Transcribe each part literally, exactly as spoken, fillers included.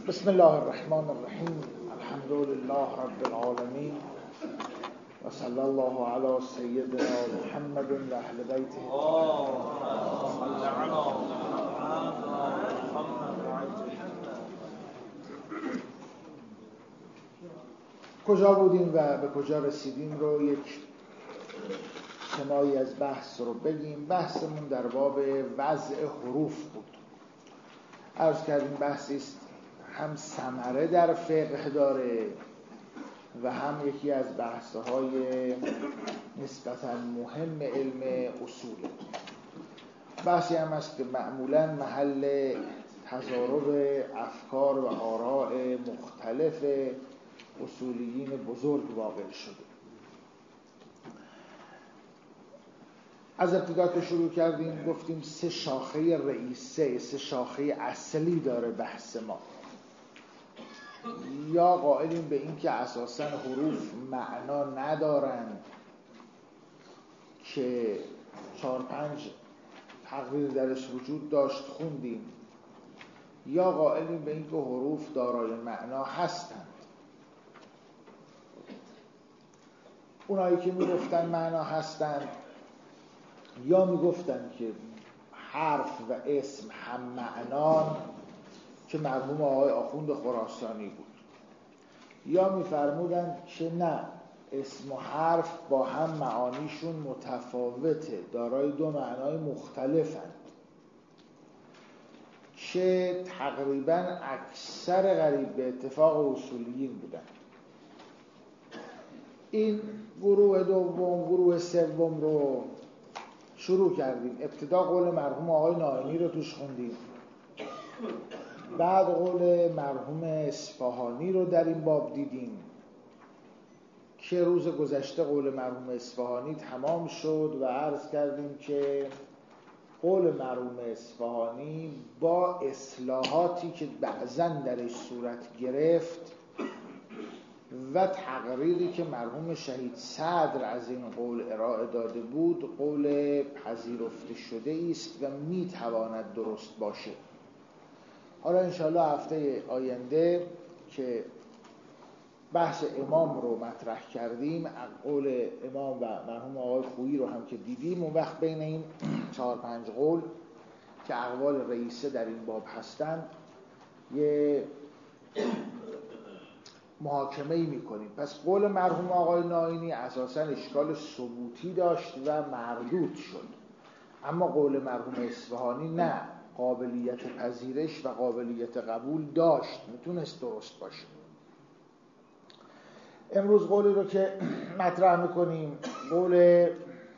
بسم الله الرحمن الرحیم. الحمد لله رب العالمین و صلی الله علی سیدنا محمد و اهل بیته. کجا بودیم و به کجا رسیدیم رو یک شمایی از بحث رو بگیم. بحثمون در باب وضع حروف بود. عرض کردیم بحثی است هم ثمره در فقه داره و هم یکی از بحث‌های نسبتاً مهم علم اصول. بحثی هم است که معمولاً محل تضارب افکار و آراء مختلف اصولیین بزرگ واقع شده. از ابتدا که شروع کردیم گفتیم سه شاخه رئیسه، سه شاخه اصلی داره بحث ما. یا قائلیم به این که اساساً حروف معنا ندارند که چهار پنج تقریر درش وجود داشت خوندیم، یا قائلیم به این که حروف دارای معنا هستند. اونایی که میگفتن معنا هستند یا میگفتن که حرف و اسم هم معنان، که مرحوم آقای آخوند خراسانی بود، یا میفرمودن که نه، اسم و حرف با هم معانیشون متفاوته، دارای دو معنای مختلفند، که تقریبا اکثر قریب به اتفاق اصولیین بودن. این گروه دوم، گروه سوم رو شروع کردیم. ابتدا قول مرحوم آقای نائینی رو توش خوندیم، بعد قول مرحوم اصفهانی رو در این باب دیدیم که روز گذشته قول مرحوم اصفهانی تمام شد و عرض کردیم که قول مرحوم اصفهانی با اصلاحاتی که بعضاً درش صورت گرفت و تقریری که مرحوم شهید صدر از این قول ارائه داده بود، قول پذیرفته شده است و میتواند درست باشه. حالا انشاءالله هفته آینده که بحث امام رو مطرح کردیم، قول امام و مرحوم آقای خویی رو هم که دیدیم، اون وقت بین این چهار پنج قول که اقوال رئیسه در این باب هستند یه محاکمه‌ای می‌کنیم. پس قول مرحوم آقای نائینی اساساً اشکال ثبوتی داشت و مردود شد، اما قول مرحوم اصفهانی نه، قابلیت پذیرش و قابلیت قبول داشت، میتونست درست باشه. امروز قولی رو که مطرح میکنیم قول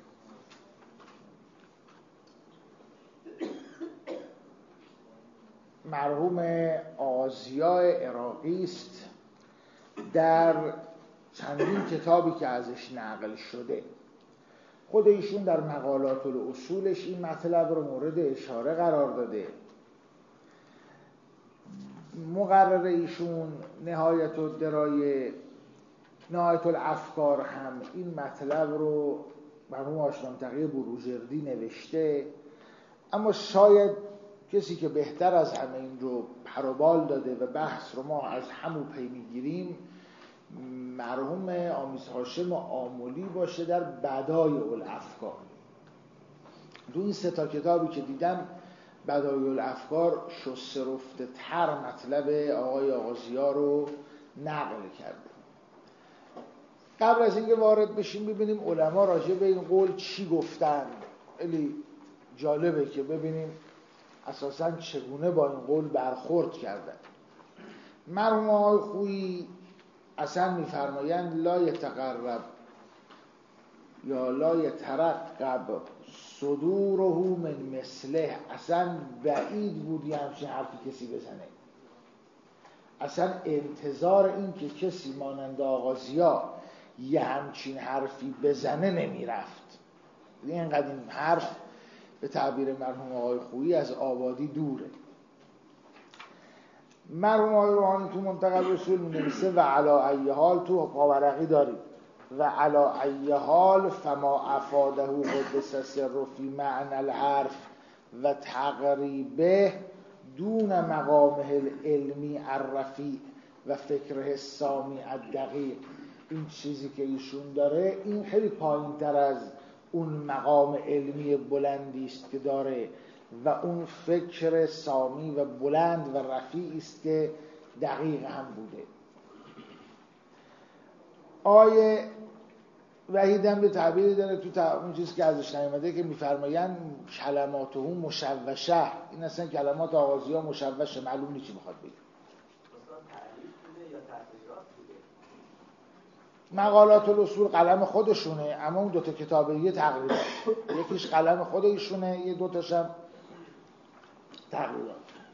مرحوم آغازیاء عراقی است در چندین کتابی که ازش نقل شده. خود ایشون در مقالات الاصولش این مطلب رو مورد اشاره قرار داده. مقرر ایشون نهایت الدرایه، نهایت الافکار هم این مطلب رو مرحوم آشنام تقی بروجردی نوشته، اما شاید کسی که بهتر از همه این رو پروبال داده و بحث رو ما از همون پی میگیریم مرحوم آمیز هاشم آملی باشه در بدایع الافکار. دو این سه تا کتابی که دیدم بدایع الافکار شسته رفته تر مطلب آقای آغازی‌ها رو نقل کرده. قبل از اینکه وارد بشیم ببینیم علما راجع به این قول چی گفتن. خیلی جالبه که ببینیم اساساً چگونه با این قول برخورد کردن. مرحوم آقای خویی اصلا میفرمایند لا یتقرب یا لا یترقب صدوره من مثله. اصلا بعید بودی همچین حرفی کسی بزنه. اصلا انتظار این که کسی مانند آغازیا یه همچین حرفی بزنه نمیرفت. اینقدر این حرف به تعبیر مرحوم آقای خویی از آبادی دوره. مرحوم آقای روحانی تو منتقل رسول می‌نویسه و علا ای حال، تو پاورقی داریم، و علا ای حال فما افاده قدس سر فی معنی الحرف و تقریبه دون مقامه العلمی الرفیع و فکره سامی الدقیق. این چیزی که ایشون داره این خیلی پایین تر از اون مقام علمی بلندی است که داره و اون فکر سامی و بلند و رفیعی است که دقیق هم بوده. آیه وحید هم به تعبیری داره تو تا اون چیزی که ازش نیامده که میفرمایند کلماته مشوشه، این اصلا کلمات آغازی ها مشوشه، معلوم نیست چی میخواد بگه. مقالات الاصول قلم خودشونه، اما اون دوتا کتابه تقریبا یکیش قلم خود ایشونه، یه دوتاشم تقریبا.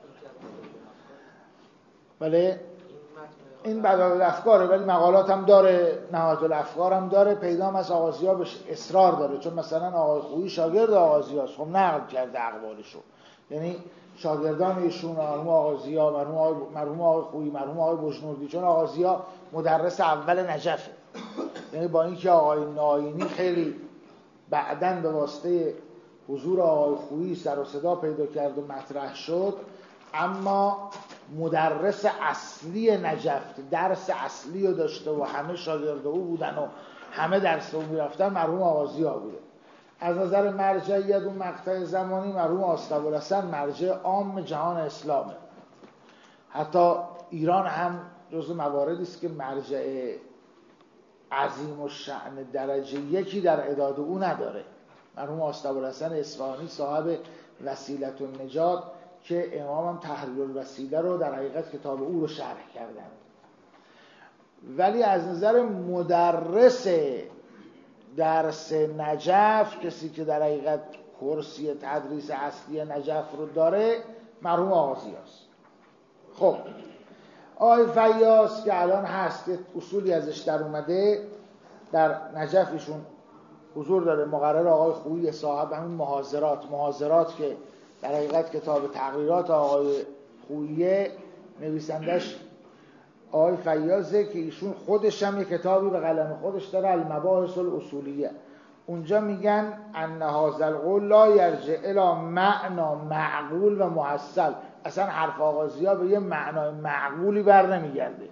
ولی این بدایع الافکاره، ولی مقالات هم داره، نهایت الافکار هم داره. پیدا هم از آغازی ها بهش اصرار داره، چون مثلا آقای خویی شاگرد آغازی هاست، خب نقل کرده اقوالشو. یعنی شاگردان ایشون، مرحوم آغازی ها، مرحوم آقای مرحوم آقای خویی، مرحوم آقای بجنوردی، چون آغازی ها مدرس اول نجفه. یعنی با اینکه آقای ناینی خیلی بعداً به واسطه حضور آقای خویی سر و صدا پیدا کرد و مطرح شد، اما مدرس اصلی نجف، درس اصلی رو داشته و همه شاگرد او بودن و همه درس رو میرفتن، مرحوم آغازی ها بوده. از نظر مرجعیت اون مقطع زمانی مرحوم آستاب‌الحسن مرجع عام جهان اسلامه. حتی ایران هم جزو مواردی است که مرجع عظیم و شأن درجه یکی در اعداد او نداره. مرحوم آستاب‌الحسن اصفهانی صاحب وسیلة النجات که امام هم تحریر الوسیله رو در حقیقت کتاب او رو شرح کردن. ولی از نظر مدرس درس نجف، کسی که در حقیقت کرسی تدریس اصلی نجف رو داره، مرحوم آغازی هست. خب آقای فیاض که الان هست، اصولی ازش در اومده، در نجف ایشون حضور داره، مقرر آقای خویی صاحب همین محاضرات محاضرات که در حقیقت کتاب تقریرات آقای خویی، نویسندش آقای فیاضه که ایشون خودش هم یک کتابی به قلم خودش داره، المباحث الاصولیه. اونجا میگن ان هذا القول لا یرجع الی معنا معقول و محصل. اصلا حرف آغازی ها به یه معنای معقولی بر نمیگرده.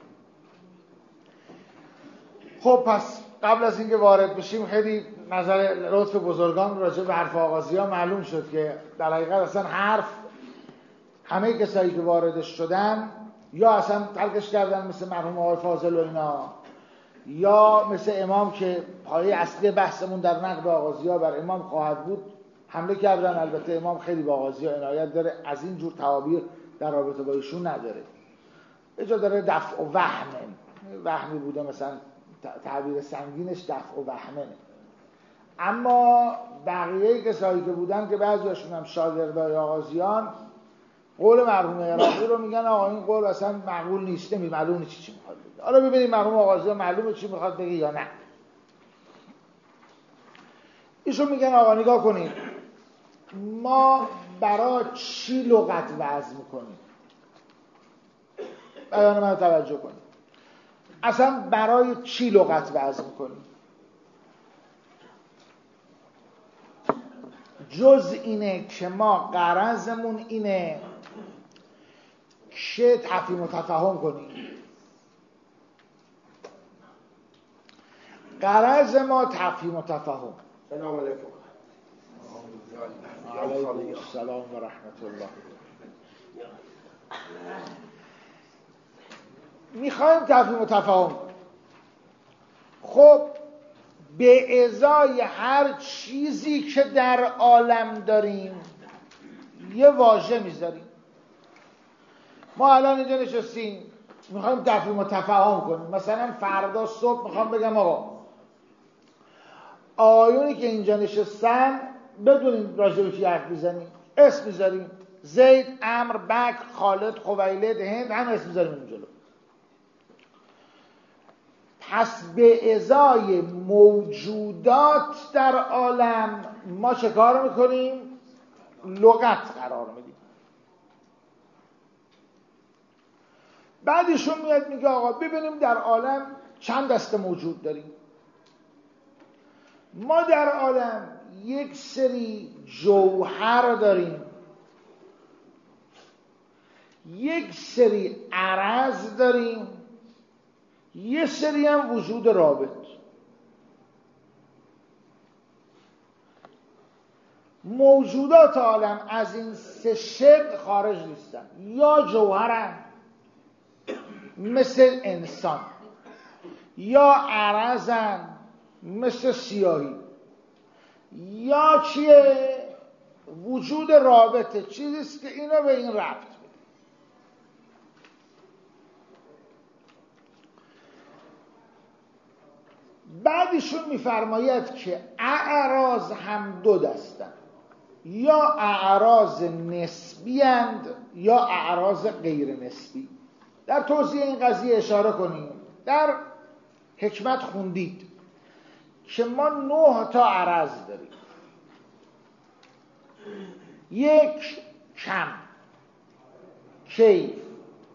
خب پس قبل از اینکه وارد بشیم خیلی نظر لطف بزرگان راجع به حرف آغازی ها معلوم شد که در حقیقت اصلا حرف همه کسایی که واردش شدن یا اصلا ترکش کردن مثل مرحوم آقای فاضل و اینا، یا مثل امام که پایه اصلی بحثمون در نقد آغازی ها بر امام خواهد بود حمله کردن. البته امام خیلی با آغازی ها عنایت داره، از این جور تعابیر در رابطه با ایشون نداره. اجا داره دفع و وهمه، وهمی بوده مثلا تعبیر سنگینش دفع و وهمه. اما بقیه کسایی که بودن که بعضیاشون هم شاگردای آغازیان، قول مرحوم عراقی رو میگن آقا این قول اصلا معقول نیست، نمی معلوم نیست چی میخواد بگه. حالا ببینید مرحوم آغازیان معلومه چی میخواد بگه یا نه. ایشون میگن آقا نگاه کنید، ما برای چی لغت وضع میکنیم؟ بیان من توجه کنید. اصلا برای چی لغت وضع میکنیم؟ جز اینه که ما غرضمون اینه که تفهیم و تفاهم کنیم. غرض ما تفهیم و تفاهم. سلام علیکم. علیکم السلام و رحمت الله. میخوایم تفهیم و تفاهم کنیم. خب به ازای هر چیزی که در عالم داریم یه واژه میذاریم. ما الان اینجا نشستیم میخوایم تفهیم و تفاهم کنیم. مثلا فردا صبح میخوام بگم آقا آیونی که اینجا نشستن بدونیم راجع به کی حرف میزنیم، اسم میذاریم، زید، عمرو، بکر، خالد، خویلد، هند، هم اسم میذاریم اون جلو. پس به ازای موجودات در عالم ما چه کار میکنیم؟ لغت قرار میدیم. بعدشون میاد میگه آقا ببینیم در عالم چند دسته موجود داریم. ما در عالم یک سری جوهر داریم یک سری عرض داریم، یه سری هم وجود رابط. موجودات عالم از این سه شکل خارج نیستن. یا جوهرن مثل انسان، یا عرضن مثل سیاهی، یا چیه؟ وجود رابطه، چیزیست که اینا به این ربط بده. بعدشون میفرماید که اعراض هم دو دستن، یا اعراض نسبی اند یا اعراض غیر نسبی. در توضیح این قضیه اشاره کنیم. در حکمت خوندید که ما نه تا عرض داریم. یک کم، کیف،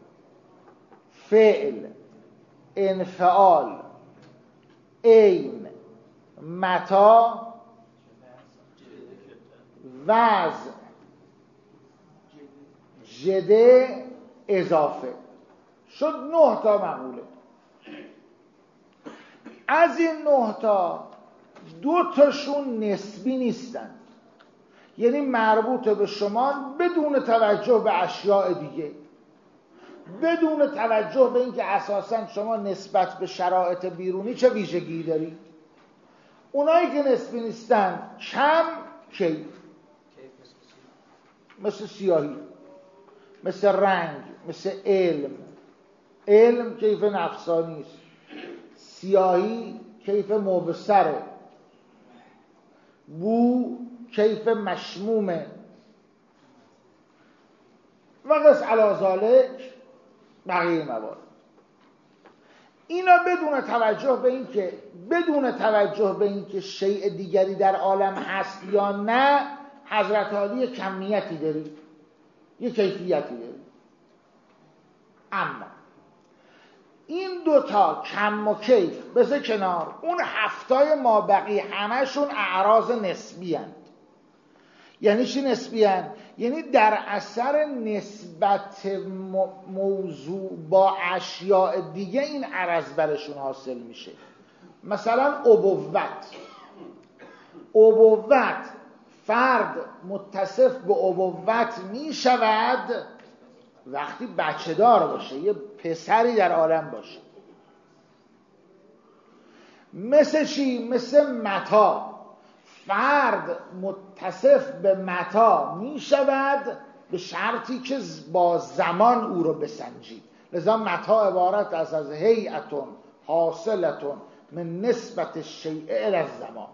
فعل، انفعال، عین، متا، وضع، جده، اضافه. شد نه تا مقوله. از این نه تا دو تاشون نسبی نیستن، یعنی مربوط به شما بدون توجه به اشیاء دیگه، بدون توجه به اینکه اساساً شما نسبت به شرایط بیرونی چه ویژگی دارید. اونایی که نسبی نیستن، کم، کیف، مثل سیاهی، مثل رنگ، مثل علم. علم کیف نفسانی است، سیاهی کیف مبصره، بو کیف مشمومه و قص علی ذالک بقیه موارد. اینا بدون توجه به این که بدون توجه به این که شیء دیگری در عالم هست یا نه، حضرت عالی کمیتی داری، یه کیفیتی داری. اما این دوتا کم و کیف بذار کنار، اون هفتای مابقی همشون اعراض نسبی هستند. یعنی چی نسبی هستند؟ یعنی در اثر نسبت موضوع با اشیاء دیگه این عرض برشون حاصل میشه. مثلا ابوت، ابوت فرد متصف به ابوت میشود وقتی بچه دار باشه، یه پسری در عالم باشه. مثل چی؟ مثل متا، فرد متصف به متا می شود به شرطی که با زمان او رو بسنجید. لذا متا عبارت از از هیئتون حاصلتون من نسبت شیء الی الزمان.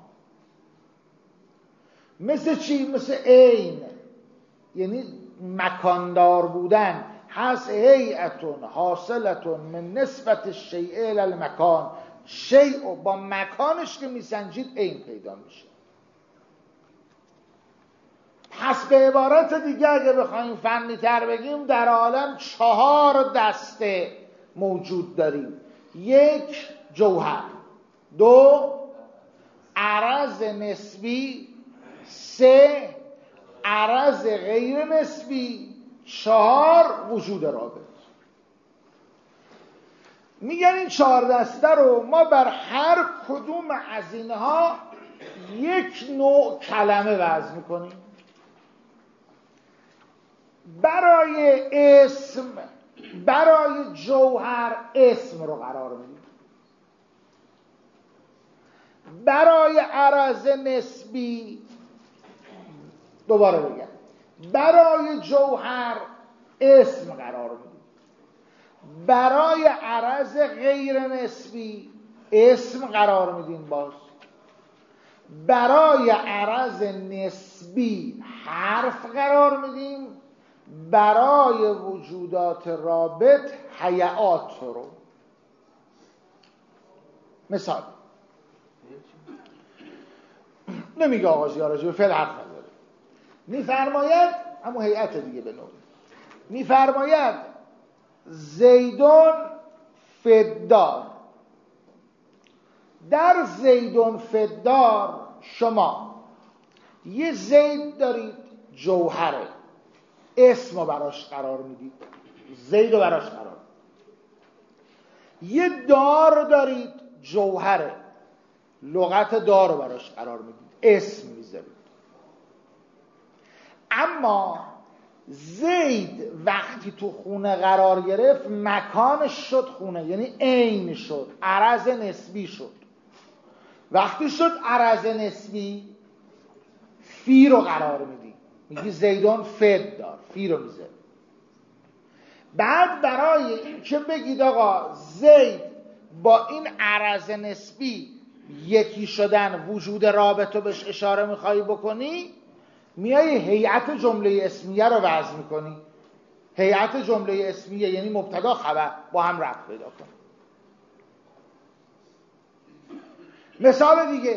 مثل چی؟ مثل عین، یعنی مکاندار بودن. هست هیئتون حاصلتون من نسبت شیء الی المکان، شیء با مکانش که میسنجید عین پیدا میشه. پس به عبارت دیگه اگه بخوایم فنی تر بگیم، در عالم چهار دسته موجود داریم. یک جوهر، دو عرض نسبی، سه عرض غیر نسبی، چهار وجود رابط. میگن این چهار دسته رو ما بر هر کدوم از اینها یک نوع کلمه وضع میکنیم. برای اسم، برای جوهر اسم رو قرار میدیم. برای عرض نسبی، دوباره بگم، برای جوهر اسم قرار میدیم. برای عرض غیر نسبی اسم قرار میدیم. باز برای عرض نسبی حرف قرار میدیم. برای وجودات رابط حیات رو. مثال نمیگه آقا زیارجی به فعل حرف نداره، میفرماید همون هیئت دیگه به نوعی میفرماید زیدون فدار. در زیدون فدار شما یه زید دارید، جوهره، اسم رو براش قرار میدید. زید رو براش قرار. یه دار دارید جوهره، لغت دار رو براش قرار میدید، اسم میذارید. اما زید وقتی تو خونه قرار گرفت مکانش شد خونه، یعنی عین شد، عرض نسبی شد. وقتی شد عرض نسبی، فی رو قرار میدی، میگی زیدان فد دار، فی رو میذاری. بعد برای این که بگید آقا زید با این عرض نسبی یکی شدن وجود رابطه بهش اشاره میخوایی بکنی، میای هیئت جمله اسمیه رو وضع میکنی. هیئت جمله اسمیه یعنی مبتدا خبر با هم ربط پیدا کنه. مثال دیگه،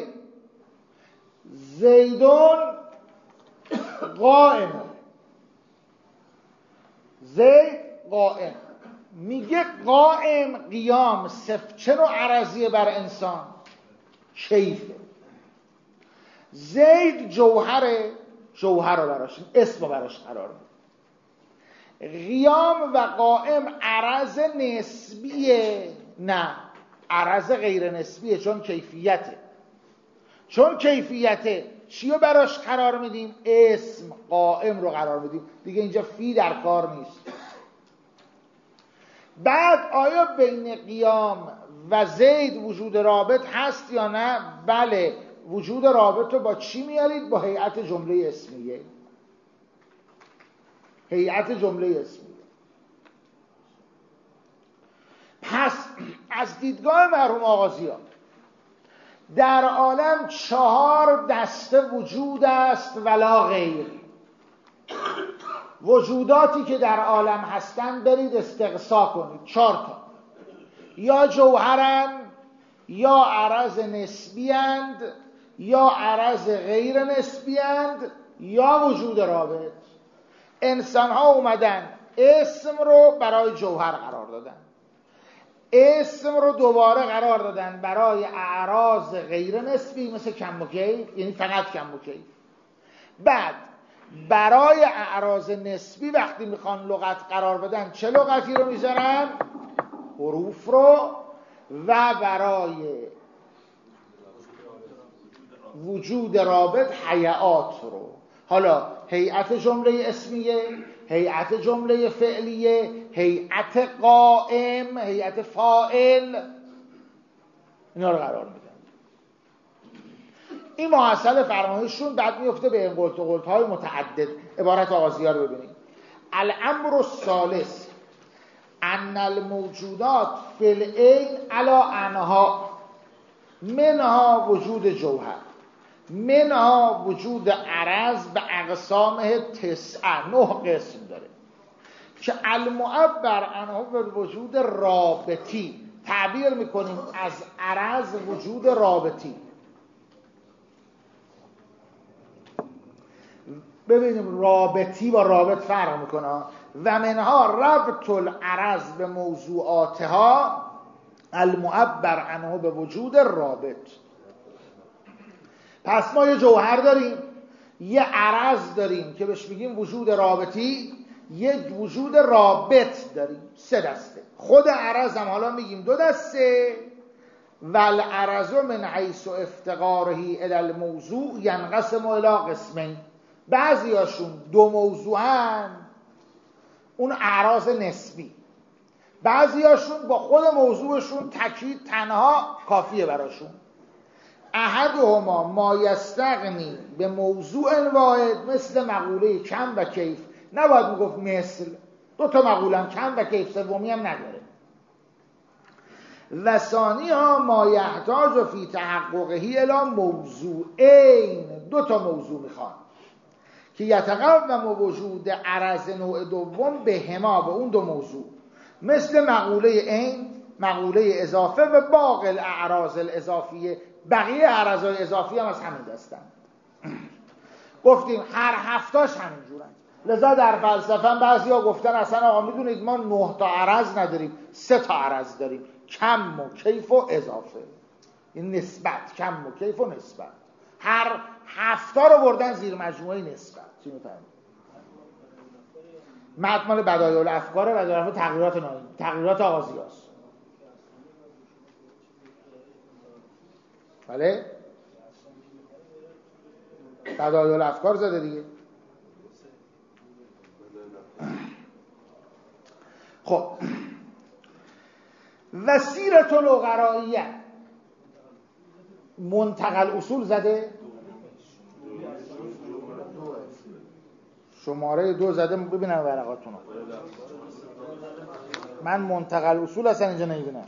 زیدون قائم، زید قائم. میگه قائم قیام صف چه نوع عرضیه بر انسان؟ کیفه. زید جوهره، جوهر رو براش اسم رو براش قرار میده. قیام و قائم عرض نسبیه؟ نه، عرض غیر نسبیه، چون کیفیته. چون کیفیته چی رو براش قرار میدیم؟ اسم قائم رو قرار میدیم. دیگه اینجا فی در کار نیست. بعد آیا بین قیام و زید وجود رابط هست یا نه؟ بله، وجود رابط رو با چی میارید؟ با هیئت جمله اسمیه. هیئت جمله اسمیه. پس از دیدگاه مرحوم آغازیان در عالم چهار دسته وجود است ولا غیر. وجوداتی که در عالم هستند برید استقصا کنید، چهار تا. یا جوهرند، یا عرض نسبیند، یا عرض غیر نسبیند، یا وجود رابط. انسان ها اومدن اسم رو برای جوهر قرار دادن، اسم رو دوباره قرار دادن برای اعراض غیر نسبی مثل کم و کیف، یعنی فقط کم و کیف. بعد برای اعراض نسبی وقتی میخوان لغت قرار بدن چه لغتی رو میذارن؟ حروف رو. و برای وجود رابط هیئات رو. حالا هیئت جمله اسمیه، هیئت جمله فعلیه، هیئت قائم، هیئت فاعل، اینا رو قرار میدن. این محصل فرمایششون بعد میفته به این قلت و قلت های متعدد. عبارت آغازیه رو ببینید. الامر الثالث ان الموجودات فی العین علی انها، منها وجود جوهر، منها وجود عرض به اقسامه تسعه، نه قسم داره که المعبر عنه به وجود رابطی، تعبیر میکنیم از عرض وجود رابطی. ببینیم رابطی با رابط فرق میکنه. و منها ربط العرض به موضوعاتها المعبر عنه به وجود رابط. پس ما یه جوهر داریم، یه عرض داریم که بهش میگیم وجود رابطی، یه وجود رابط داریم، سه دسته. خود عرض هم حالا میگیم دو دسته. والعرض من حیث افتقاره الی الموضوع ینقسم الی قسمین. بعضی هاشون دو موضوعن، اون اعراض نسبی. بعضی هاشون با خود موضوعشون تکید تنها کافیه براشون. احدهما ما یستغنی به موضوع واحد مثل مقوله کم و کیف. نباید میگفت مثل، دو تا مقوله هم کم و کیف، سومی هم نداره. و ثانی ها ما یحتاج فی تحققه الی موضوعین، دو تا موضوع میخوان که یتقوم وجود عرض نوع دوم به هما، به اون دو موضوع، مثل مقوله این، مقوله اضافه و باقی الاعراض الاضافیه. بقیه اعراض اضافی هم از همین دستن. گفتیم هر هفتاش همین جورن. لذا در فلسفه هم بعضی ها گفتن اصلا آقا میدونید ما نه تا عرض نداریم، سه تا عرض داریم، کم و کیف و اضافه. این نسبت، کم و کیف و نسبت. هر هفتا رو بردن زیر مجموعه نسبت. چی میفهمید؟ متن مال بدایع الافکار و در تغییرات نایی تغییرات آغازیاست. بله بدایع الافکار زده دیگه. خب و سیرة العقرائیه منتقل اصول زده، شماره دو زده. ببینم ورقاتون رو. من منتقل اصول اصلا اینجا نمیبینم.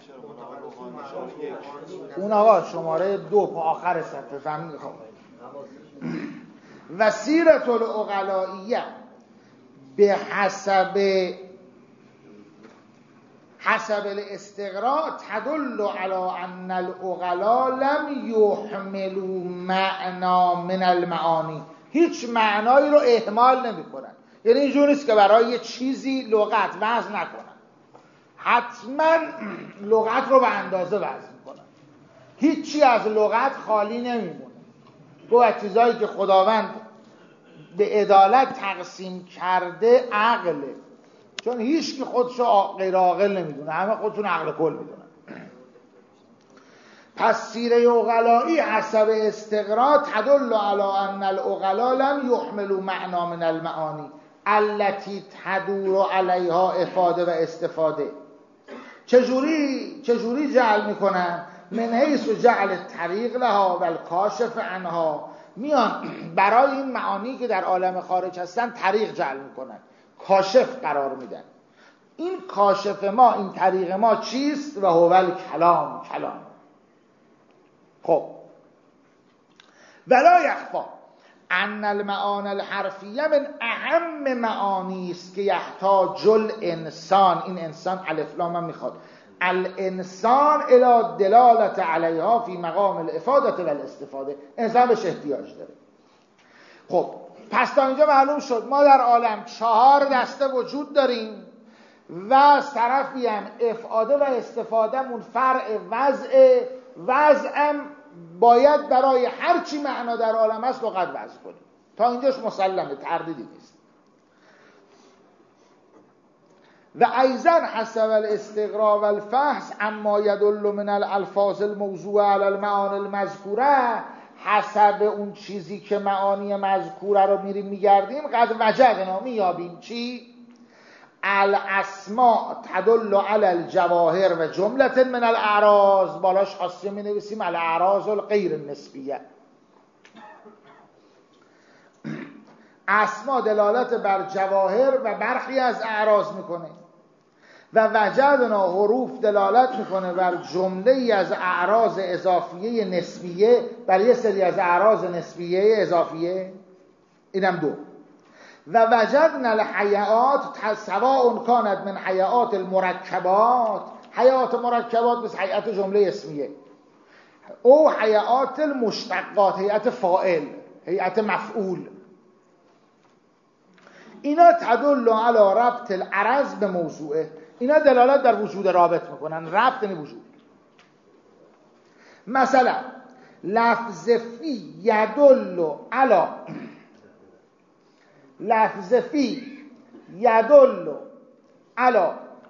اون آقا شماره دو پا آخر صفحه فهمید. خب و سیرة العقلائیه به حسب حسب الاستقراء تدل على ان العقلاء لم يحملوا معنا من المعانی. هیچ معنایی رو اهمال نمی کنن. یعنی اینجور نیست که برای یه چیزی لغت وضع نکنن، حتما لغت رو به اندازه وضع میکنن. هیچی از لغت خالی نمیمونه. گویا چیزایی که خداوند به عدالت تقسیم کرده عقله، چون هیچ کی خودشو غیر عاقل نمیدونه، همه خودشون عقل کل میدونن. پس سیره عقلایی حسب استقراء تدل علی ان العقلاء لم يحملوا معنا من المعانی التي تدور علیها افاده و استفاده. چجوری چجوری جعل میکنن؟ من حیث جعل الطریق لها و الکاشف عنها. میان برای این معانی که در عالم خارج هستن طریق جعل میکنن، کاشف قرار میدن. این کاشف ما، این طریق ما چیست؟ و هو الکلام، کلام. خب ولا یخفا ان المعانی الحرفیه من اهم معانی است که یحتاج الانسان، این انسان الف لام هم میخواد، الانسان الی دلالت علیها فی مقام الافاده و الاستفاده. انسان بهش احتیاج داره. خب پس تا اینجا معلوم شد ما در عالم چهار دسته وجود داریم و از طرفی هم افاده و استفادهمون فرع وضع وضعم باید برای هر چی معنا در عالم هست لغت وضع کنیم. تا اینجاش مسلمه، تردیدی نیست. و ایضا حسب الاستقراء و الفحص اما یدل من الالفاظ الموضوع علی المعانی المذکوره، حسب اون چیزی که معانی مذکوره رو میریم میگردیم قد وجدنا میابیم چی؟ الاسماء تدل علی الجواهر و جملت من الاعراض. بالاش خاصی می نویسیم الاعراض الغیر نسبیه. اسما دلالت بر جواهر و برخی از اعراض میکنه و وجدنا حروف دلالت میکنه بر جمله ای از اعراض اضافیه نسبیه، بر یه سری از اعراض نسبیه اضافیه. اینم دو. و وجدنا الحیات سواء کانت من حیات المرکبات، حیات مرکبات مثل حیات جمله اسمیه، او حیات المشتقات، حیات فاعل، حیات مفعول. اینا تدل علی ربط العرض به موضوعه. اینا دلالت در وجود رابط میکنن. ربط یعنی وجود. مثلا لفظ فی یدل علی لفظ فی یدل علی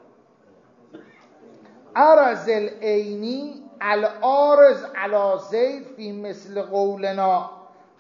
عرض العینی العارض علی زید فی مثل قولنا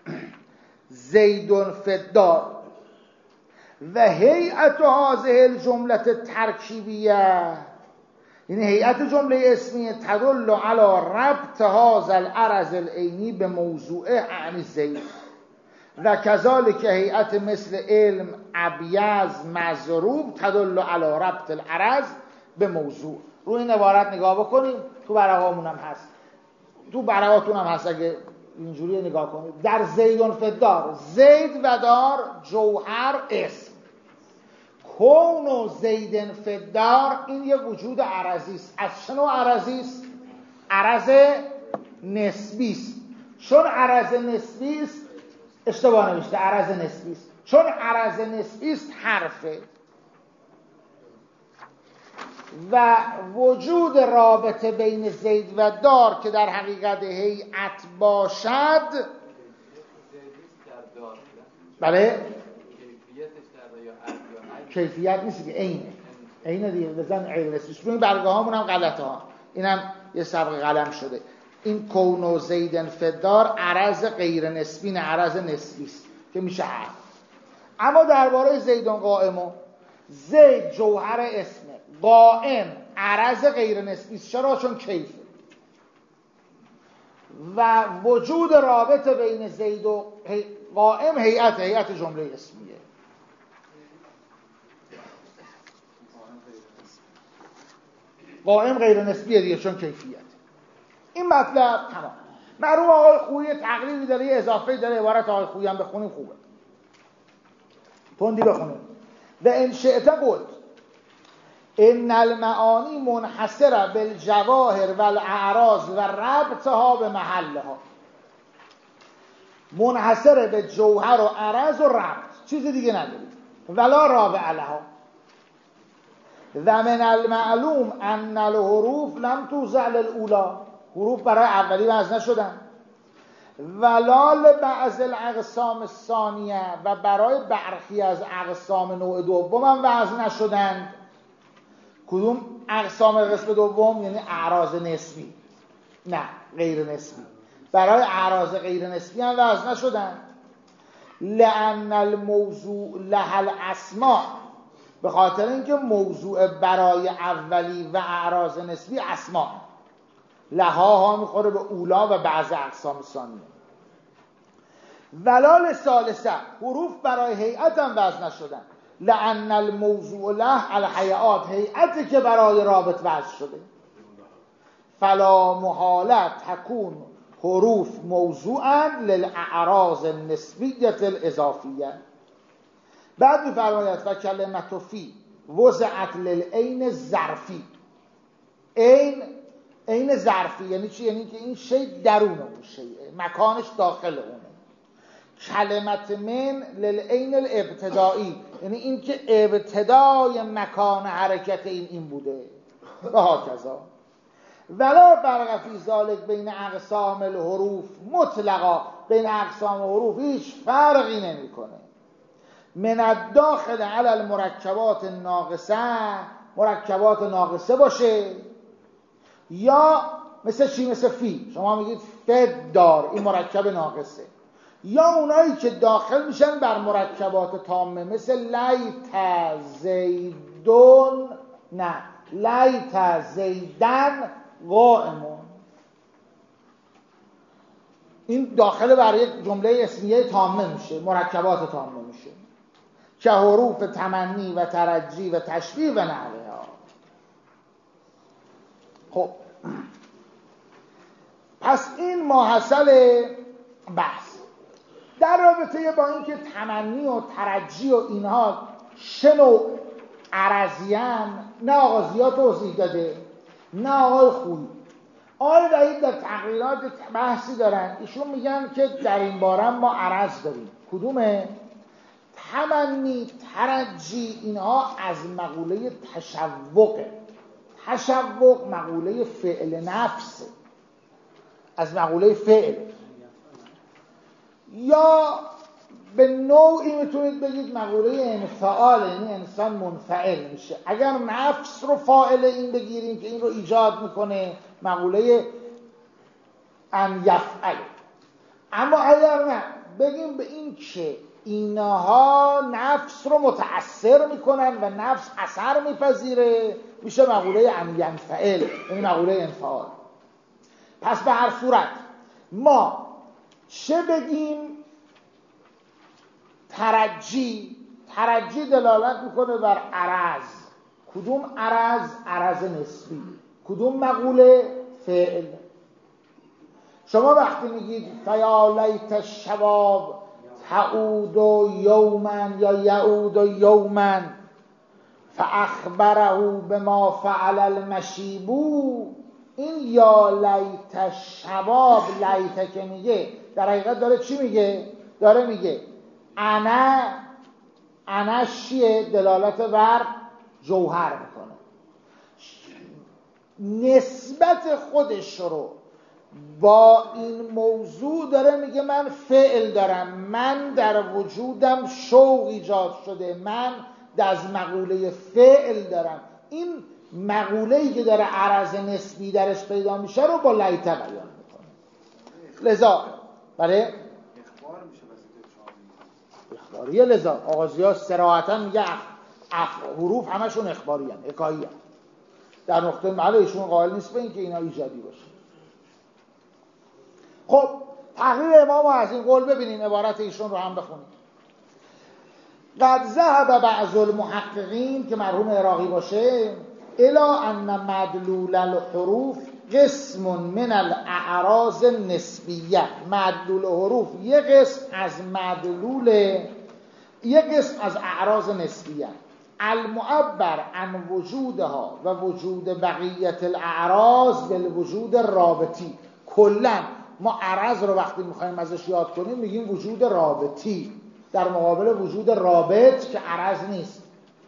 زید فی الدار و هیئت هذه الجمله الترکیبیه، یعنی هیئت جمله اسمیه تدل علی ربط هذا العرض العینی به موضوع عن زید و کذالک هیئت مثل علم ابیض مضروب تدل علی ربط العرض به موضوع. روی این عبارت نگاه بکنیم، تو ورقامون هم هست، تو ورقاتون هم هست اگه اینجوری نگاه کنید. در زیدون فدار، زید و دار جوهر اسم، کون و زیدن فدار این یه وجود عرضی است. از شنو عرضی است؟ عرض نسبی است. چون عرض نسبی است اشتباه نوشته، عرض نسبی است. چون عرض نسبی است حرفه و وجود رابطه بین زید و دار که در حقیقت هیئت باشد، بله کیفیت نیست که عینه عینه دیگه بزن غیر نسبی. روی برگه هامون هم غلطه ها، اینم یه سبق قلم شده. این کون و زیدن فدار عرض غیر نسبی نه عرض نسبی است که میشه حرف. اما درباره زیدن قائمو، زید جوهر اسمه، قائم عرض غیر نسبی است. چرا؟ چون کیفه و وجود رابط بین زید و قائم هیئت هیئت جمله اسمیه. قائم غیر نسبیه دیگه چون کیفیت. این مطلب تمام. مرحوم آقای خویی تقریبی داره، یه اضافه داره، عبارت آقای خویی هم بخونیم خوبه، تندی بخونیم. و ان شئت قلت ان المعانی منحصره بالجواهر والاعراض و ربطها به محلها. منحصره به جوهر و عرض و ربط، چیز دیگه نداری. ولا رابع لها. و من المعلوم ان الحروف لم توضع للاولی. حروف برای اولی وضع نشدن. ولا لبعض الاقسام الثانیه، و برای برخی از اقسام نوع دوم هم وضع نشدند. کدوم اقسام قسم دوم؟ یعنی اعراض نسبی، نه غیر نسبی. برای اعراض غیر نسبی هم وضع نشدند. لأن الموضوع لها الاسماء، به خاطر اینکه موضوع برای اولی و اعراض نسبی اسماء، لها ها میخوره به اولا و بعض اقسام ثانیه. ولال ثالثه، حروف برای هیئت هم وضع نشدن. لأن الموضوع له الهیئات، هیئتی که برای رابط وضع شده. فلا محالت تکون حروف موضوعا للاعراض النسبیه الاضافیه. بعد میفرماید و کلمت فی وضعت للعین الظرفی. عین عین ظرفی یعنی چی؟ یعنی که این شی درون اون شیء، مکانش داخل اونه. کلمت من للعین الابتدایی یعنی این که ابتدای مکان حرکت این این بوده و هاکذا. ولا فرق فی ذلک بین اقسام الحروف مطلقا، بین اقسام حروف هیچ فرقی نمیکنه. من الداخل علی المرکبات الناقصه، مرکبات ناقصه باشه، یا مثل چی؟ مثل فی، شما میگید فد دار، این مرکب ناقصه. یا اونایی که داخل میشن بر مرکبات تامه، مثل لیت زیدون، نه لیت زیدن قائمون، این داخل بر یک جمله اسمیه تامه میشه، مرکبات تامه میشه، که حروف تمنی و ترجی و تشبیه و نحوه ها. خب پس این ماحصل بحث در رابطه با اینکه تمنی و ترجی و اینها شنو عرضیان. نه آغازیات توضیح داده، نه آقای خویی. آقای وحید در تقریرات بحثی دارن، ایشون میگن که در این باره ما عرض داریم. کدومه؟ تمنی، ترجی، اینها از مقوله تشوقه. تشوق مقوله فعل نفسه، از مقوله فعل. یا به نوعی میتونید بگید مقوله انفعال، یعنی انسان منفعل میشه. اگر نفس رو فاعل این بگیریم که این رو ایجاد میکنه، مقوله ان یفعل. اما اگر نه بگیم به این که اینها نفس رو متأثر میکنن و نفس اثر میپذیره، میشه مقوله ان ینفعل، یعنی مقوله انفعال. پس به هر صورت ما چه بگیم ترجی، ترجی دلالت میکنه بر عرض. کدوم عرض؟ عرض نسبی. کدوم مقوله؟ فعل. شما وقتی میگید فیا لیت الشباب تعود یوما یا یعود یوما فاخبره بما فعل المشیب، این یا لیت الشباب، لیت که میگه در حقیقت داره چی میگه؟ داره میگه انا، انا چیه؟ دلالت بر جوهر میکنه. نسبت خودش رو با این موضوع داره میگه من فعل دارم، من در وجودم شوق ایجاد شده، من از مقوله فعل دارم. این مقوله‌ای که داره عرض نسبی درش پیدا میشه رو با لیت بیان میکنه. لذا برای اخبار میشه واسه اخباریه. لذا آغازی‌ها صراحتاً میگه اخ... اخ... حروف همشون اخباری هستند، حکایی هستند. در نقطه معلوم ایشون قائل نیست به این که اینا ایجادی باشه. خب تحریر امام رو از این قول ببینیم، عبارت ایشون رو هم بخونیم. قد ذهب بعض المحققین که مرحوم عراقی باشه الی ان مدلول الحروف قسم من الاعراض نسبیه. مدلول حروف یک قسم از مدلول یک قسم از اعراض نسبیه المعبر عن وجودها و وجود بقیت الاعراض بالوجود رابطی. کلا ما عرض رو وقتی میخوایم ازش یاد کنیم میگیم وجود رابطی در مقابل وجود رابط که عرض نیست.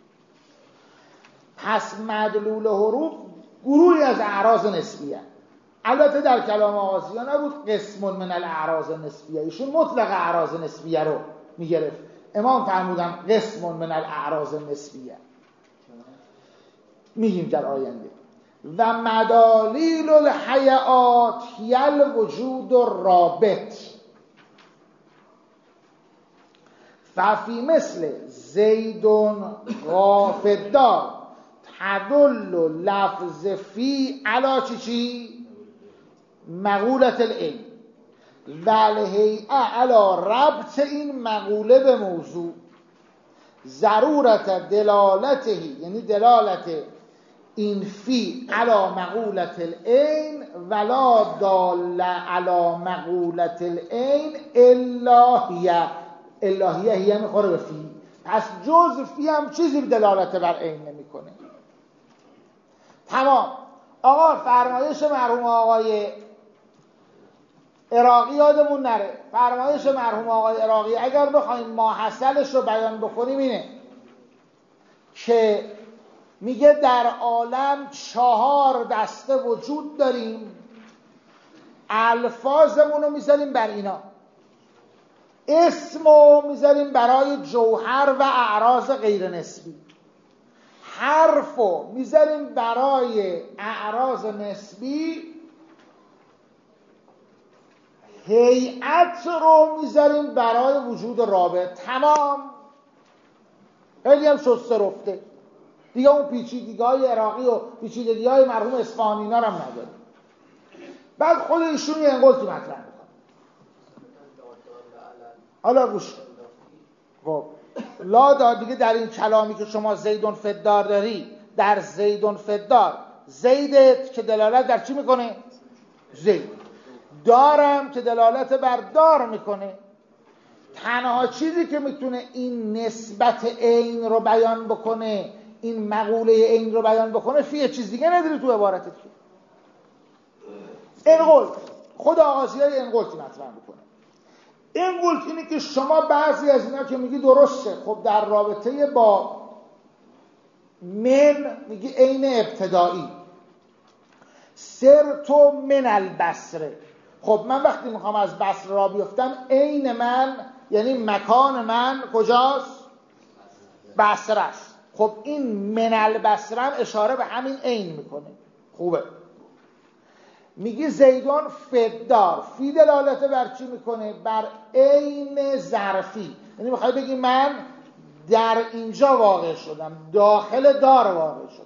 پس مدلول حروف گروهی از اعراض نسبیه. البته در کلام آغازیان نبود قسم من الاعراض نسبیه، ایشون مطلق اعراض نسبیه رو میگرفت. امام فرمودن قسم من الاعراض نسبیه. میگیم در آینده و مدالیل الحیات هی الوجود الرابط ففی مثل زیدون غافدار تدل لفظ فی علا چی چی؟ مقولت العین والهیئه علا ربط این مقوله به موضوع ضرورت دلالته، یعنی دلالت این فی علا مقولت العین ولا دال علا مقولت العین الهیه. الهیه هیه میخوره به فی، پس جز فی هم چیزی دلالت بر عین نمیکنه. تمام. آقا فرمایش مرحوم آقای عراقی یادمون نره، فرمایش مرحوم آقای عراقی اگر بخوایم ماحصلش رو بیان بکنیم اینه که میگه در عالم چهار دسته وجود داریم، الفاظمون رو میذاریم بر اینا، اسم رو میذاریم برای جوهر و اعراض غیر نسبی، حرف رو میذاریم برای اعراض نسبی، هیئت رو میذاریم برای وجود رابط. تمام. خیلی هم شسته رفته دیگه. اون پیچیدگی های عراقی و پیچیدگی های مرحوم اصفهانی اینا رو هم نداره. بعد خود ایشون یه انقلتی مطرح میکنه. حالا گوش خب لا دار دیگه در این کلامی که شما زیدون فدار داری، در زیدون فدار زیدت که دلالت در چی میکنه؟ زید. دارم که دلالت بر دار میکنه. تنها چیزی که میتونه این نسبت عین رو بیان بکنه، این مقوله عین رو بیان بکنه، فیه چیز دیگه نداری تو عبارتت که انقلت. خود آغازی های انقلتی مطرح میکنه. انقلت اینه که شما بعضی از اینا که میگی درسته، خب در رابطه با من میگی عین ابتدایی، سرتو من البصره. خب من وقتی میخوام از بصره را بیفتم، عین من یعنی مکان من کجاست؟ بصره است. خب این من البصره هم اشاره به همین عین میکنه. خوبه. میگی زیدون فدار، فی دلالت بر چی میکنه؟ بر عین ظرفی، یعنی میخوای بگی من در اینجا واقع شدم، داخل دار واقع شدم.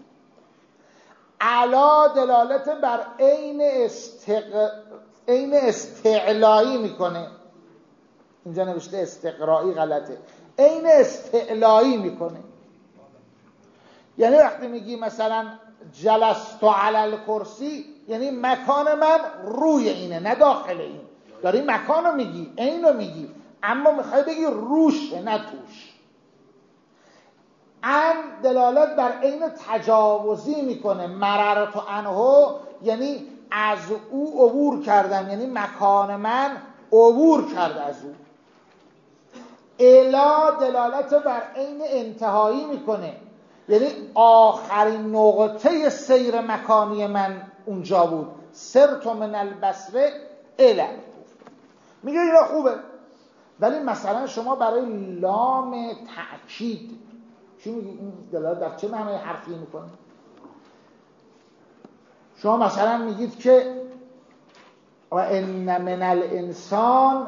علا دلالت بر عین استق... عین استعلایی میکنه. اینجا نوشته استقرایی، غلطه. عین استعلایی میکنه. یعنی وقتی میگی مثلا جلستو علی الکرسی، یعنی مکان من روی اینه نه داخل این. داری مکانو میگی، عینو میگی، اما میخوای بگی روشه نه توش. ان دلالت بر عین تجاوزی میکنه. مررت عنه یعنی از او عبور کردم، یعنی مکان من عبور کرد از او. الا دلالت بر عین انتهایی میکنه، یعنی آخرین نقطه سیر مکانی من اونجا بود. سرت من البصره الی. میگه اینا خوبه، ولی مثلا شما برای لام تأکید چی میگی؟ این دلالت در چه معنای حرفی میکنه؟ شما مثلا میگید که و ان من الانسان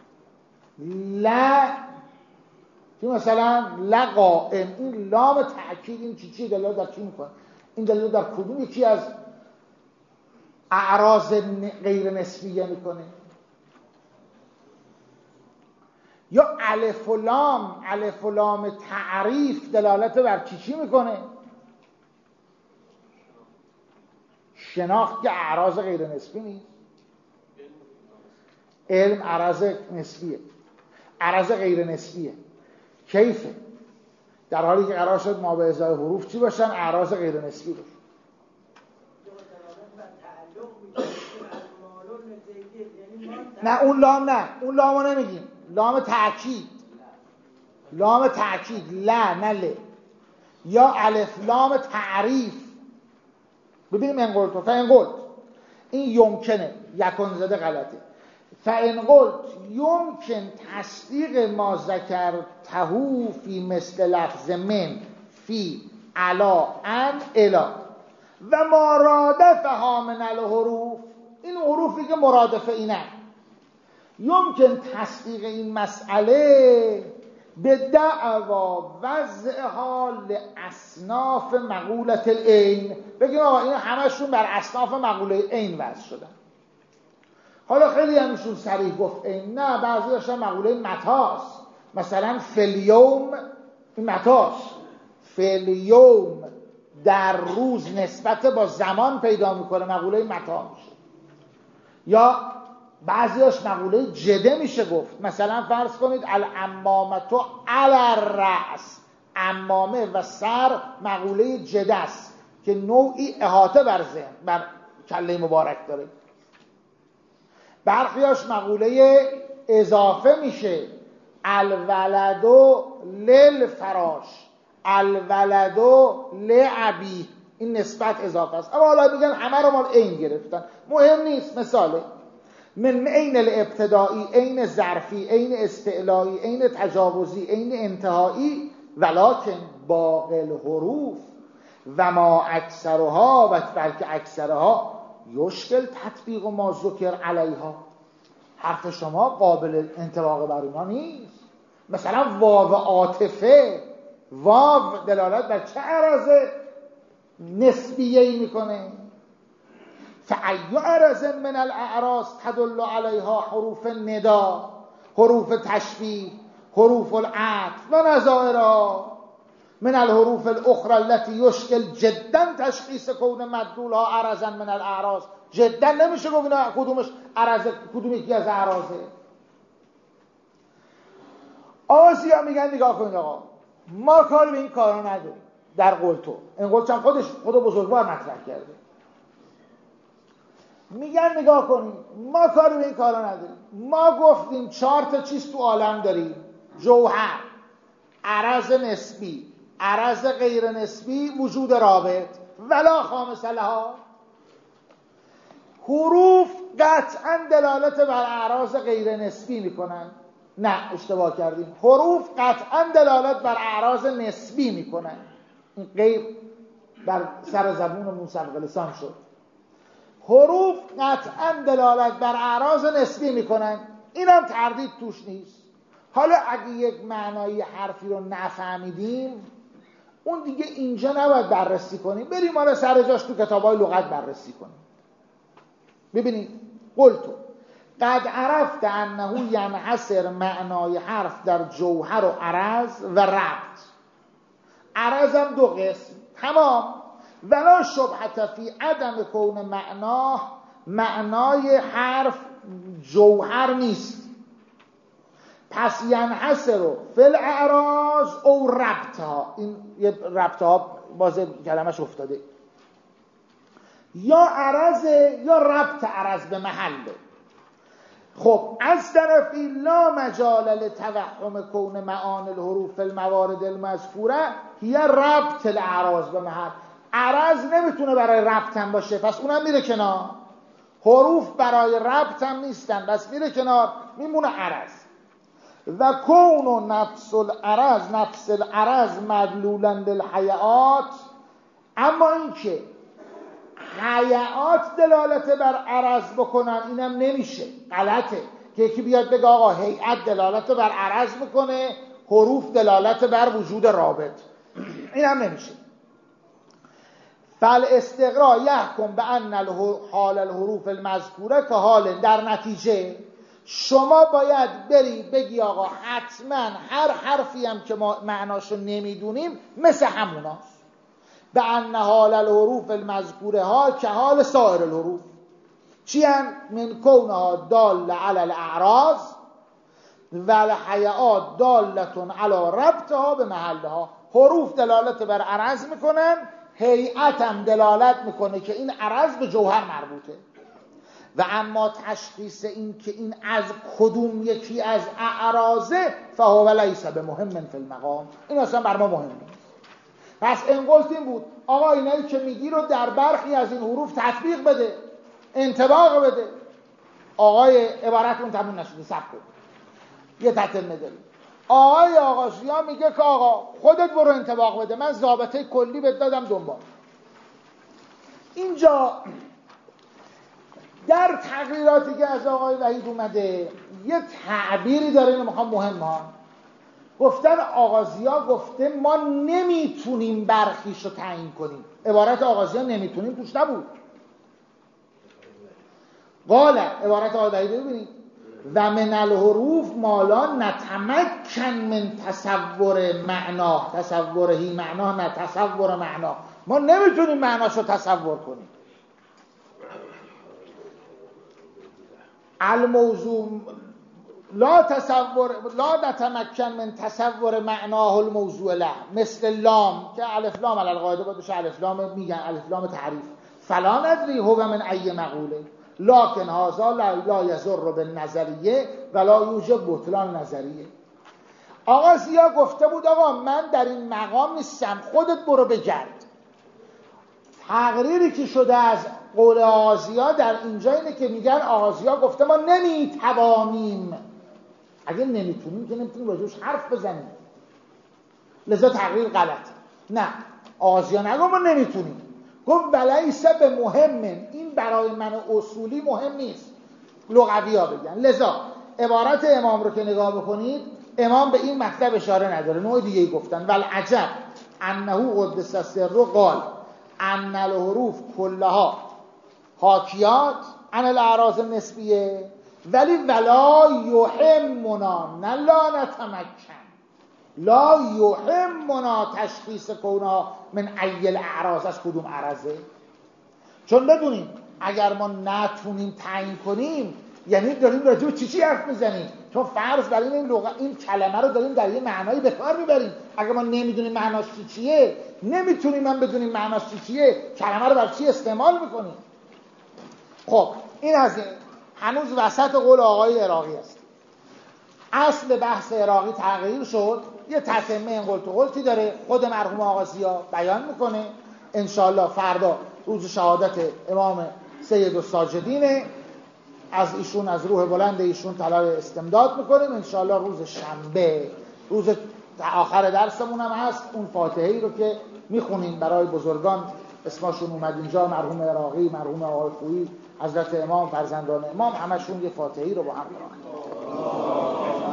لا چی مثلا لقائم، این لام تأکید این چی چی دلالت در چی میکنه؟ این دلالت در کدوم یکی از اعراض غیر نسبیه میکنه؟ یا الف و لام، الف و لام تعریف دلالت بر چی چی میکنه؟ شناخت که اعراض غیر نسبی نیست. علم اعراض نسبیه، اعراض غیر نسبیه. کیفه؟ در حالی که قرار شد ما به ازای حروف چی باشن؟ اعراض غیر نسبی باشن. نه اون لام نه، اون لامو نمیگیم، لام تأکید، لام تأکید لا نه ل، یا الف لام تعریف. ببینیم انقلت و فانقلت این یمکنه یکن زده غلطه. فانقلت یمکن تصدیق ما ذکرته فی مثل لفظ من فی علا ان الا و ما رادفها من الحروف، این حروفی که مرادف اینه. یمکن تصدیق این مسئله به دعوا وضعها لاصناف مقولة العین. بگیم آقا این همشون بر اصناف مقوله عین وضع شدن. حالا خیلی همشون صریح گفت عین، نه بعضی داشتن مقوله متاست. مثلا فلیوم این متاست، فلیوم در روز نسبت با زمان پیدا میکنه، مقوله متا میشه. یا بعضیاش مقوله جده میشه گفت. مثلا فرض کنید الامامتو علی الرأس، امامه و سر مقوله جده است که نوعی احاطه بر ذهن بر کله مبارک داره. برخیاش مقوله اضافه میشه، الولدو للفراش، الولدو لعبی، این نسبت اضافه است. اما حالا میگن همه رو مال عین گرفتن، مهم نیست. مثاله من عین الابتدایی، عین ظرفی، عین استعلایی، عین تجاوزی، عین انتهایی، ولکن باقی الحروف و ما اکثرها و بلکه اکثرها یشکل تطبیق ما ذکر علیها. حرف شما قابل انطباق بر اونا نیست. مثلا واو عاطفه، واو دلالت بر چه اعراض نسبیه‌ای میکنه؟ فأی اعراض من الاعراض تدل علیها حروف ندا، حروف تشبیه، حروف العطف و نظائرها من الحروف الاخرى التي يشكل جدا تشخیص کون مدلولها اعراضا من الاعراض. جدا نمیشه گفت اینا کدومش اعراض، کدوم یکی از اعراضه. آسیا میگن نگاه کنید آقا، ما کار به این کارا نداریم. در قلتو این قلت هم خودش خود بزرگوار مطرح کرده. میگن نگاه کنید ما کار به این کارا نداریم. ما گفتیم چهار تا چیز تو عالم داریم: جوهر، عرض نسبی، عرض غیر نسبی، وجود رابط. ولا خامس لها. حروف قطعا دلالت بر اعراض غیر نسبی میکنن. نه اشتباه کردیم، حروف قطعا دلالت بر اعراض نسبی میکنن. این غیر بر سر زبون منسبق لسان شد. حروف قطعا دلالت بر اعراض نسبی میکنن، این هم تردید توش نیست. حالا اگه یک معنای حرفی رو نفهمیدیم، اون دیگه اینجا نباید بررسی کنیم، بریم آره سر جاش تو کتابای لغت بررسی کنیم. ببینید قلتو قد عرفت انه ینحصر معنای حرف در جوهر و عرض و ربط. عرض هم دو قسم تمام. ولا شبهة فی عدم کون معناه، معنای حرف جوهر نیست. پس ینحصر فی الاعراض او ربطها. این یه ربطها باز کلمش افتاده، یا عرض یا ربط عرض به محله. خب از طرفی لا مجال لتوهم کون معانی الحروف فی الموارد المذکوره هی ربط الاعراض به محل. عرض نمیتونه برای ربط هم باشه، پس اونم میره کنار. حروف برای ربط هم نیستن، بس میره کنار، میمونه عرض. و کون نفس العرض نفس العرض مدلولا للحیات، اما اینکه حیات دلالت بر عرض بکنن اینم نمیشه، غلطه که یکی بیاد بگه آقا هیئت دلالت بر عرض بکنه، حروف دلالت بر وجود رابط، اینم نمیشه. فالاستقراء یحکم بان حال الحروف المذکوره که حال، در نتیجه شما باید بری بگی آقا حتما هر حرفی هم که ما معناشو نمیدونیم مثل هموناست. بان حال الحروف المذکوره ها که حال سایر الحروف، چی هم؟ من کونها دال علی الاعراض و الحیات دالتون علی ربطها به محلها. حروف دلالت بر عرض میکنن، هیئت هم دلالت میکنه که این عرض به جوهر مربوطه. و اما تشخیص این که این از کدوم یکی از اعراضه فهو لیس بمهم فی المقام، این اصلا بر ما مهم نیست. پس این گفتیم بود آقا اینایی که میگی رو در برخی از این حروف تطبیق بده، انطباق بده. آقای عبارتون تموم نشده، صبر کن یه تتمه داریم. آقای آغازیا میگه که آقا خودت برو انطباق بده، من ضابطه کلی بهت دادم دنبال. اینجا در تغییراتی که از آقای وحید اومده یه تعبیری داره، اینو میخوام مهم ها. گفتن آغازیا گفته ما نمیتونیم برخیش رو تعیین کنیم، عبارت آغازیا نمیتونیم توش نبود. قال عبارت آقای وحید ببینید و من الحروف مالا نتمکن من تصور معنا، تصورهی معنا نه تصور معنا، ما نمیتونیم معناشو تصور کنیم. الموضوع لا تصور لا نتمکن من تصور معناه الموضوع له، مثل لام که الف لام علی القاعده بودش، الف لام میگن الف لام تعریف، فلا ندری هو من ای مقوله لکن هذا لا یضر بالنظریه ولا یوجب بطلان نظریه. آقا زیا گفته بود آقا من در این مقام نیستم، خودت برو بگرد. تقریری که شده از قول آغازیا در اینجا اینه که میگن آغازیا گفته ما نمیتوانیم، اگه نمیتونیم که نمیتونیم راجعش حرف بزنیم، لذا تقریر غلط. نه آغازیا نگو ما نمیتونیم، گفت بلیسه به مهم، این برای من اصولی مهم نیست، لغوی ها بگن. لذا عبارت امام رو که نگاه بکنید امام به این مطلب اشاره نداره، نوع دیگه ای گفتن. والعجب انه قدس سره قال ان الحروف کلها حاکیات عن الاعراض النسبیه ولی ولا یهمنا، نه لا نتمکن، لا یهمنا تشخیص کونها من ای الاعراض، از کدوم عرضه. چون بدونیم اگر ما نتونیم تعیین کنیم یعنی داریم راجع به چی چی حرف میزنیم، چون فرض بر این لغت این کلمه رو داریم در یه معنایی به کار میبریم. اگر ما نمیدونیم معناش چی چیه، نمیتونیم هم بدونیم معناش چی چیه، کلمه رو بر چی استعمال میکنیم. خب این از این. هنوز وسط قول آقای عراقی است. اصل بحث عراقی تغییر شد، یه تتمه این قول تو قولتی داره، خود مرحوم آغازیا بیان میکنه. انشاءالله فردا روز شهادت امام سید الساجدینه، از ایشون از روح بلند ایشون طلب استمداد میکنیم. انشاءالله روز شنبه روز آخر درسمون هم هست، اون فاتحه‌ای رو که میخونیم برای بزرگان اسمشون اومد اینجا، مرحوم عراقی، مرحوم آقای خویی، حضرت امام، فرزندان امام، همشون یه فاتحه‌ای رو با هم میخونن.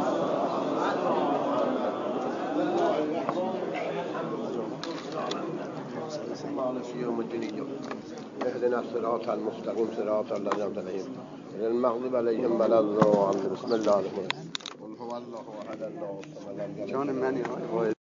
مالك يوم الدين اهدنا الصراط المستقيم صراط الذين أنعمت عليهم غير المغضوب عليهم ولا الضالين. بسم الله الرحمن الرحيم. قل هو الله أحد الله الصمد لم يلد ولم يولد